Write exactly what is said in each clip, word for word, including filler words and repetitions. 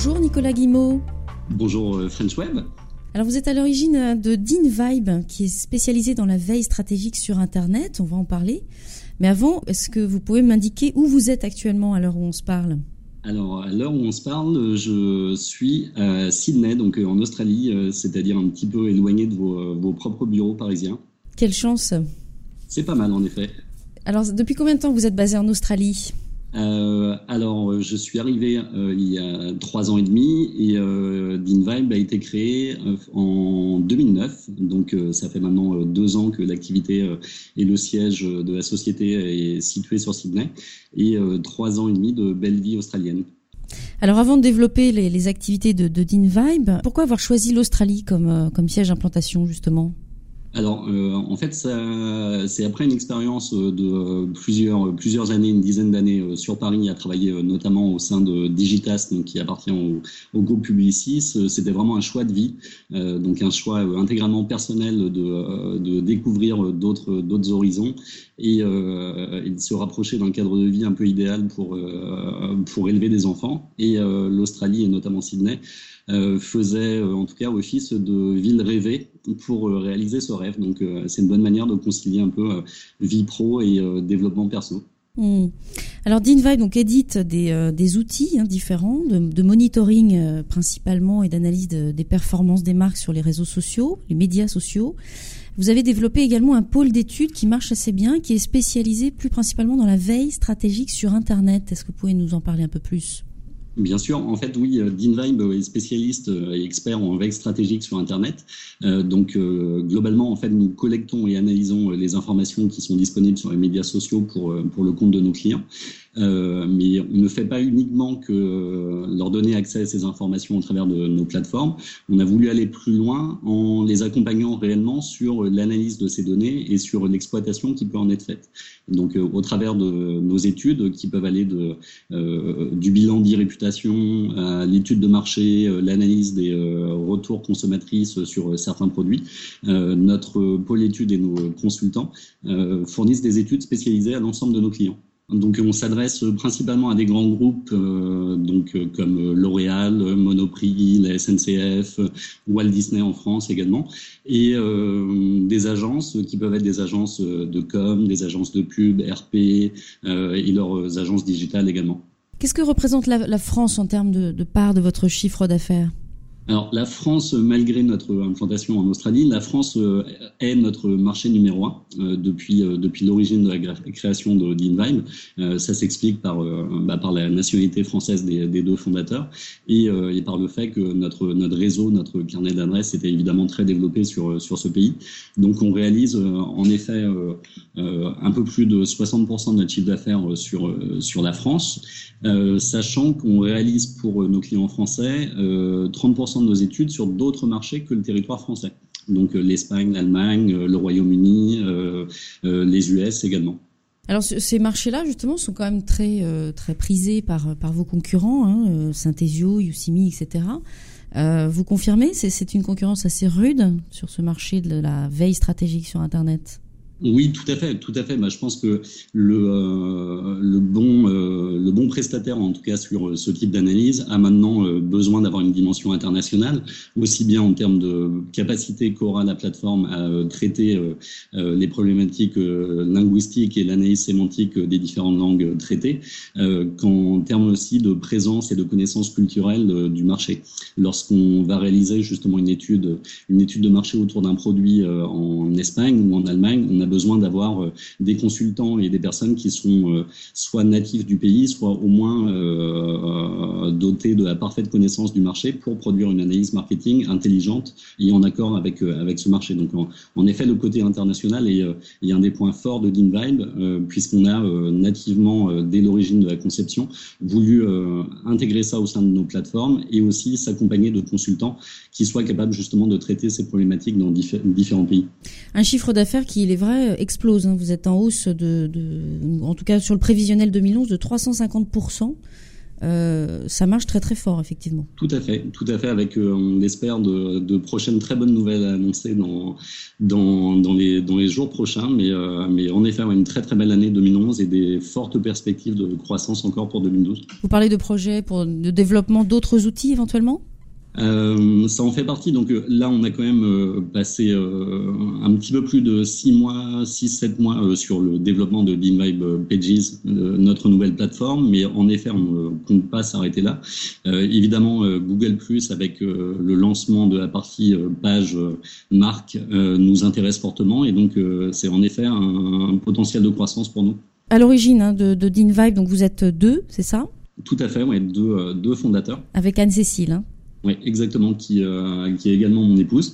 Bonjour Nicolas Guimot. Bonjour euh, French Web. Alors vous êtes à l'origine de DinVibe, qui est spécialisé dans la veille stratégique sur Internet, on va en parler. Mais avant, est-ce que vous pouvez m'indiquer où vous êtes actuellement à l'heure où on se parle ? Alors, à l'heure où on se parle, je suis à Sydney, donc en Australie, c'est-à-dire un petit peu éloigné de vos, vos propres bureaux parisiens. Quelle chance ! C'est pas mal, en effet. Alors, depuis combien de temps vous êtes basé en Australie ? Euh, alors, je suis arrivé euh, il y a trois ans et demi et euh, DinVibe a été créé euh, en deux mille neuf. Donc, euh, ça fait maintenant euh, deux ans que l'activité euh, et le siège de la société est situé sur Sydney et euh, trois ans et demi de belle vie australienne. Alors, avant de développer les, les activités de, de DinVibe, pourquoi avoir choisi l'Australie comme, euh, comme siège d'implantation, justement ? Alors, euh, en fait, ça, c'est après une expérience de plusieurs, plusieurs années, une dizaine d'années sur Paris, à travailler notamment au sein de Digitas, donc qui appartient au, au groupe Publicis. C'était vraiment un choix de vie, euh, donc un choix intégralement personnel de, de découvrir d'autres, d'autres horizons et, euh, et de se rapprocher d'un cadre de vie un peu idéal pour, euh, pour élever des enfants. Et euh, l'Australie, et notamment Sydney, euh, faisait euh, en tout cas office de ville rêvée pour euh, réaliser ce rêve. Donc euh, c'est une bonne manière de concilier un peu euh, vie pro et euh, développement perso. Mmh. Alors DinVibe donc édite des, euh, des outils hein, différents de, de monitoring euh, principalement et d'analyse de, des performances des marques sur les réseaux sociaux, les médias sociaux. Vous avez développé également un pôle d'études qui marche assez bien, qui est spécialisé plus principalement dans la veille stratégique sur Internet. Est-ce que vous pouvez nous en parler un peu plus ? Bien sûr, en fait, oui, DinVibe est spécialiste et expert en veille stratégique sur Internet. Euh, donc, euh, globalement, en fait, nous collectons et analysons les informations qui sont disponibles sur les médias sociaux pour pour le compte de nos clients. Euh, mais on ne fait pas uniquement que euh, leur donner accès à ces informations au travers de nos plateformes. On a voulu aller plus loin en les accompagnant réellement sur l'analyse de ces données et sur l'exploitation qui peut en être faite. Donc, euh, au travers de nos études qui peuvent aller de euh, du bilan d'e-réputation à l'étude de marché, euh, l'analyse des euh, retours consommatrices sur certains produits, euh, notre pôle études et nos consultants euh, fournissent des études spécialisées à l'ensemble de nos clients. Donc, on s'adresse principalement à des grands groupes, euh, donc comme L'Oréal, Monoprix, la S N C F, Walt Disney en France également, et euh, des agences qui peuvent être des agences de com, des agences de pub, R P euh, et leurs agences digitales également. Qu'est-ce que représente la, la France en termes de, de part de votre chiffre d'affaires ? Alors, la France, malgré notre implantation en Australie, la France est notre marché numéro un euh, depuis euh, depuis l'origine de la création de DinVibe. Euh, ça s'explique par euh, bah, par la nationalité française des, des deux fondateurs et, euh, et par le fait que notre notre réseau, notre carnet d'adresses était évidemment très développé sur sur ce pays. Donc, on réalise euh, en effet euh, euh, un peu plus de soixante pour cent de notre chiffre d'affaires sur euh, sur la France, euh, sachant qu'on réalise pour nos clients français euh, trente pour cent de nos études sur d'autres marchés que le territoire français. Donc euh, l'Espagne, l'Allemagne, euh, le Royaume-Uni, euh, euh, les U S également. Alors ces marchés-là, justement, sont quand même très euh, très prisés par par vos concurrents, hein, euh, Synthesio, Yousimi, et cetera. Euh, vous confirmez, c'est, c'est une concurrence assez rude sur ce marché de la veille stratégique sur Internet ? Oui, tout à fait, tout à fait. Bah, je pense que le euh, le bon euh, le bon prestataire, en tout cas sur ce type d'analyse, a maintenant euh, besoin d'avoir une dimension internationale, aussi bien en termes de capacité qu'aura la plateforme à euh, traiter euh, euh, les problématiques euh, linguistiques et l'analyse sémantique des différentes langues traitées, euh, qu'en termes aussi de présence et de connaissances culturelles euh, du marché. Lorsqu'on va réaliser justement une étude une étude de marché autour d'un produit euh, en Espagne ou en Allemagne, on a besoin d'avoir euh, des consultants et des personnes qui sont euh, soit natifs du pays, soit au moins euh, euh, dotés de la parfaite connaissance du marché pour produire une analyse marketing intelligente et en accord avec euh, avec ce marché. Donc en, en effet, le côté international est, euh, est un des points forts de DinVibe euh, puisqu'on a euh, nativement, euh, dès l'origine de la conception, voulu euh, intégrer ça au sein de nos plateformes et aussi s'accompagner de consultants qui soient capables justement de traiter ces problématiques dans diffé- différents pays. Un chiffre d'affaires qui, il est vrai, explose. Vous êtes en hausse de, de, en tout cas sur le prévisionnel deux mille onze, de trois cent cinquante pour cent euh, ça marche très très fort effectivement. Tout à fait, tout à fait, avec euh, on espère de, de prochaines très bonnes nouvelles à annoncer dans dans dans les dans les jours prochains, mais euh, mais en effet une très très belle année deux mille onze et des fortes perspectives de croissance encore pour deux mille douze. Vous parlez de projets pour de développement d'autres outils éventuellement? Euh, ça en fait partie. Donc euh, là, on a quand même euh, passé euh, un petit peu plus de six mois, six sept mois euh, sur le développement de DinVibe Pages, euh, notre nouvelle plateforme. Mais en effet, on ne compte pas s'arrêter là. Euh, évidemment, euh, Google Plus, avec euh, le lancement de la partie euh, page euh, marque, euh, nous intéresse fortement. Et donc, euh, c'est en effet un, un potentiel de croissance pour nous. À l'origine hein, de, de DinVibe, donc vous êtes deux, c'est ça? Tout à fait, ouais, deux, euh, deux fondateurs. Avec Anne-Cécile. Hein. Oui, exactement, qui, euh, qui est également mon épouse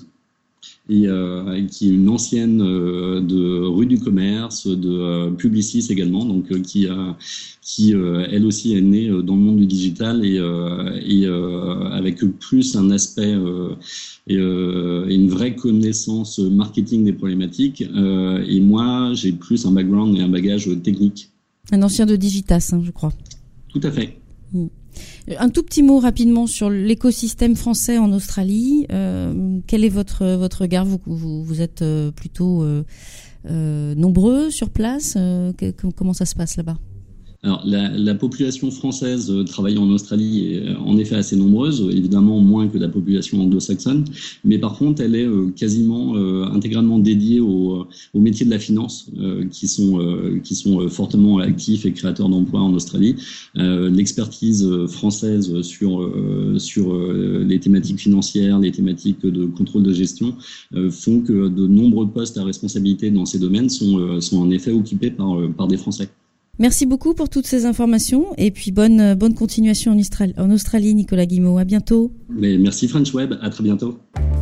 et euh, qui est une ancienne euh, de rue du commerce, de euh, Publicis également, donc euh, qui, a, qui euh, elle aussi est née dans le monde du digital et, euh, et euh, avec plus un aspect euh, et, euh, et une vraie connaissance marketing des problématiques. Euh, et moi, j'ai plus un background et un bagage technique. Un ancien de Digitas, hein, je crois. Tout à fait. Mmh. Un tout petit mot rapidement sur l'écosystème français en Australie. Euh, quel est votre votre regard? Vous vous, vous êtes plutôt euh, euh, nombreux sur place. Euh, que, comment ça se passe là-bas? Alors, la, la population française euh, travaillant en Australie est euh, en effet assez nombreuse, évidemment moins que la population anglo-saxonne, mais par contre, elle est euh, quasiment euh, intégralement dédiée au, au métier de la finance, euh, qui sont euh, qui sont euh, fortement actifs et créateurs d'emplois en Australie. Euh, l'expertise française sur euh, sur euh, les thématiques financières, les thématiques de contrôle de gestion euh, font que de nombreux postes à responsabilité dans ces domaines sont euh, sont en effet occupés par euh, par des Français. Merci beaucoup pour toutes ces informations et puis bonne, bonne continuation en Australie, en Australie, Nicolas Guimot. À bientôt. Mais merci French Web, à très bientôt.